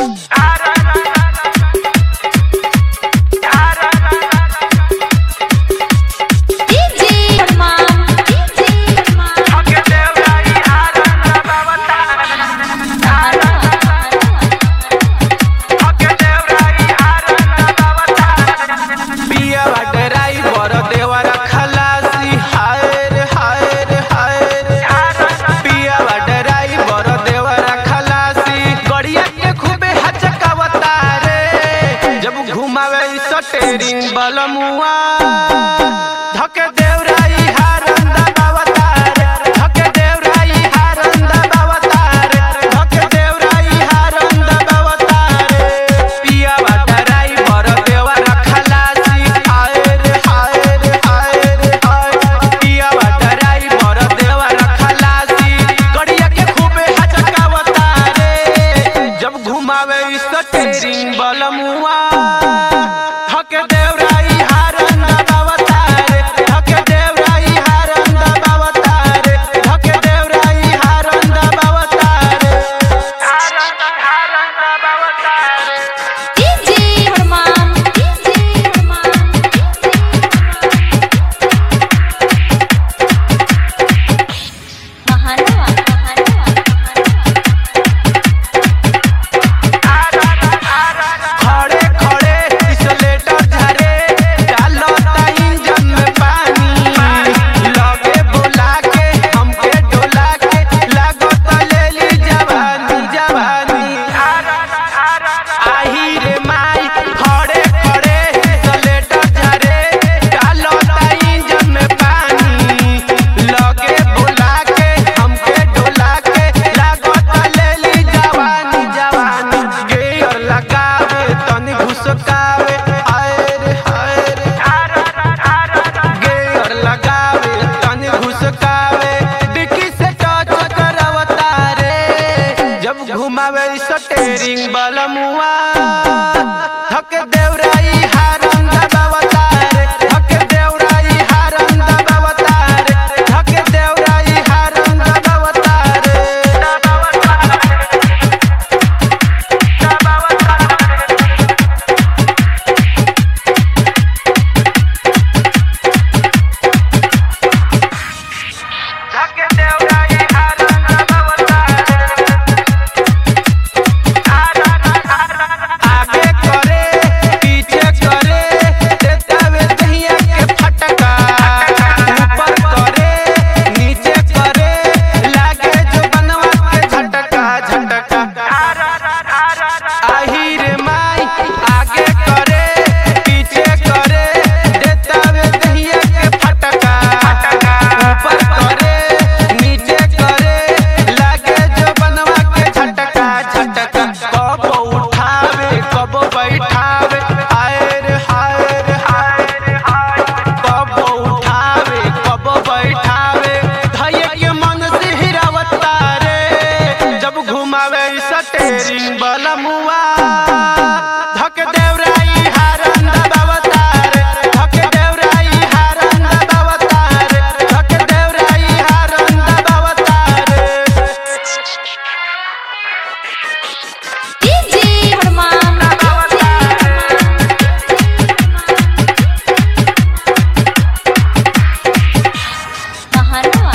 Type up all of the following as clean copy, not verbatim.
steering बलमुआ धके देवराई हारंदा बावतार धके देवराई हारंदा बावतार धके देवराई हारंदा बावतार पिया वाटराई बर देवरा खलासी हाय रे हाय रे हाय रे हाय पिया वाटराई बर देवरा खलासी गड़िया के खूबे हचकावतारे जब घुमावे स्टेरिंग बलमुआ धके देवराई हारंदा बावतार धके देवराई हारंदा बावतार धके देवराई हारंदा बावतार हारंदा बावतार डीजे हरमान महानवा खड़े खड़े इसलेटर झरे डालता इंजन में पानी लगे बोला के हमके डोला के लागत लेली जवानी जवानी आही रे माई खड़े खड़े इसलेटर झरे डालता इंजन में पानी लगे बोला के हमके डोला के लागत लेली जवानी जवानी गेयर लगावे तनी घुसकावे हाय रे गेयर लगावे तनी घुसकावे डिक्की से टच करवता रे जब घुमावे स्टेरिंग बलमुआ धके देवराई हारंदा बावतार धके देवराई हारंदा बावतार धके देवराई हारंदा बावतार धके देवराई हारंदा बावतार आगे करे पीछे करे देतावे दहिया के फटका ऊपर करे नीचे करे लागे जो बनवा के झटका झटका आही रे माई आगे करे पीछे करे देतावे दहिया के फटका ऊपर करे नीचे करे लागे जो बनवा के झटका झटका कब उठावे कब बैठावे हाय रे हाय रे हाय रे हाय कब उठावे कब बैठावे धैर्य के मन से हिरावता रे जब घुमावे स्टेरिंग बलमुआ धके देवराई हारंदा बावतार धके देवराई हारंदा बावतार धके देवराई हारंदा बावतार डीजे हरमान महानवा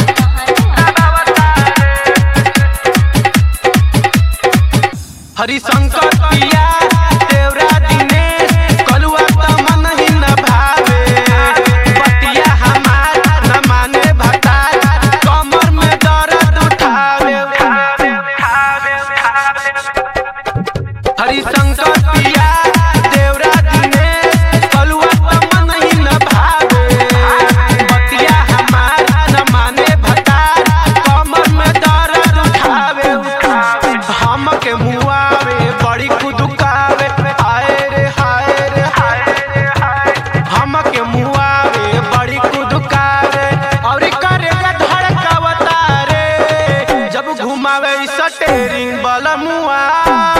हरिशंकर पिया देवरा दिनेश कलुआ त मन ही न भावे बतिया हमार न माने भतार कमर में दर्द उठावे हरिशंकर पिया देवरा दिनेश कलुआ त मन ही न भावे बतिया हमार न माने भतार कमर में दर्द उठावे हमके मुआवे बड़ी कुदुकावे हाय रे हाय रे हाय रे हाय हमके मुआवे बड़ी कुदुकावे और करेगा धड़कावता रे जब घुमावे स्टेरिंग बलमुआ